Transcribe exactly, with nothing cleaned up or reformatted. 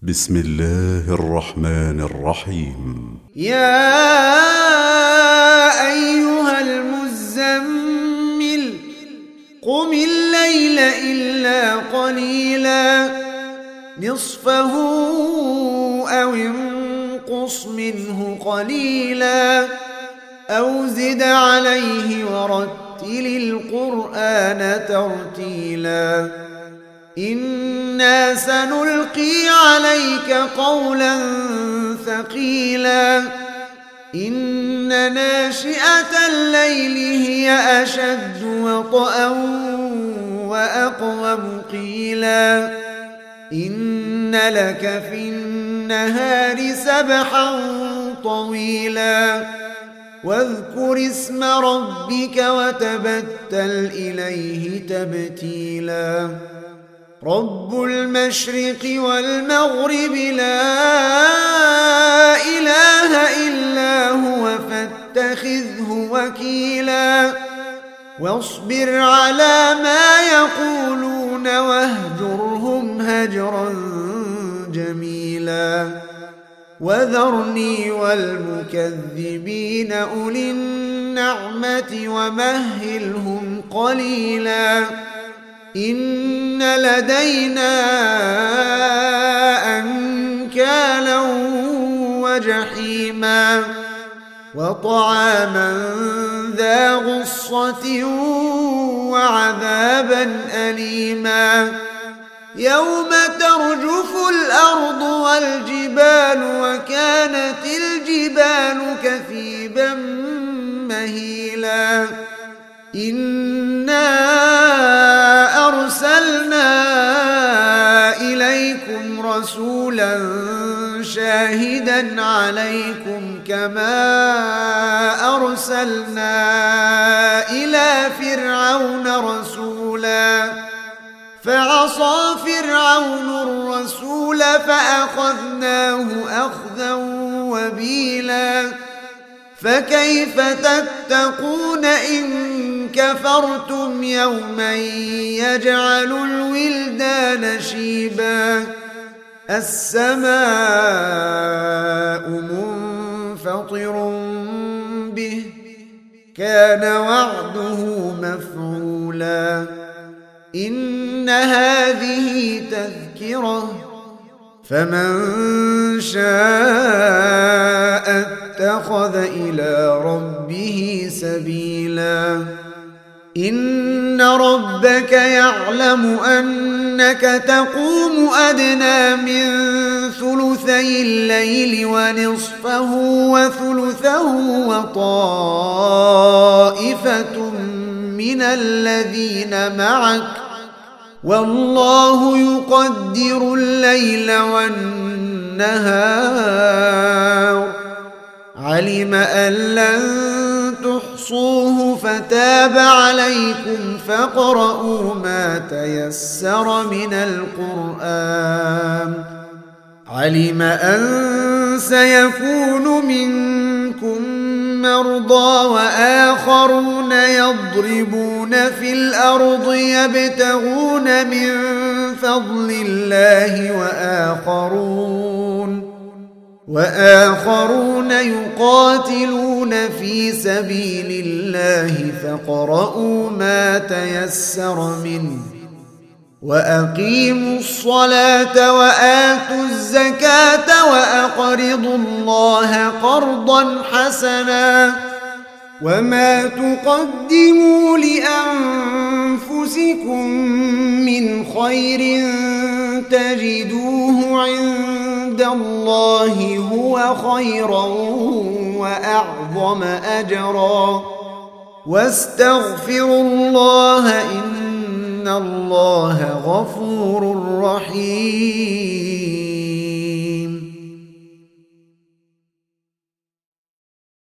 بسم الله الرحمن الرحيم. يا أيها المزمل قم الليل إلا قليلا نصفه أو انقص منه قليلا أو زد عليه ورتل القرآن ترتيلا إنا سنلقي عليك قولا ثقيلا إن ناشئة الليل هي أشد وطئا وأقوم قيلا إن لك في النهار سبحا طويلا واذكر اسم ربك وتبتل إليه تبتيلا رب المشرق والمغرب لا إله إلا هو فاتخذه وكيلا واصبر على ما يقولون واهجرهم هجرا جميلا وذرني والمكذبين أولي النعمة ومهلهم قليلا إن لدينا أنكالا وجحيما وطعاما ذا غصة وعذابا أليما يوم ترجف الأرض والجبال وكانت الجبال كثيبا مهيلا إنا أرسلنا إليكم رسولا شاهدا عليكم كما أرسلنا إلى فرعون رسولا فعصى فرعون الرسول فأخذناه أخذا وبيلا فكيف تتقون إن كفرتم يوما يجعل الولدان شيبا السماء منفطر به كان وعده مفعولا إن هذه تذكرة فمن شاء اتخذ إلى ربه سبيلا إن ربك يعلم أنك تقوم أدنى من ثلثي الليل ونصفه وثلثه وطائفة من الذين معك والله يقدر الليل والنهار علم أن لن تحصوه فتاب عليكم فاقرؤوا ما تيسر من القرآن علم أن سيكون منكم مرضى وآخرون يضربون في الأرض يبتغون من فضل الله وآخرون وآخرون يقاتلون في سبيل الله فاقرؤوا ما تيسر منه وأقيموا الصلاة وآتوا الزكاة وأقرضوا الله قرضا حسنا وما تقدموا لأنفسكم من خير تجدوه عند الله هو خيرا وأعظم أجرا واستغفروا الله إن الله غفور رحيم.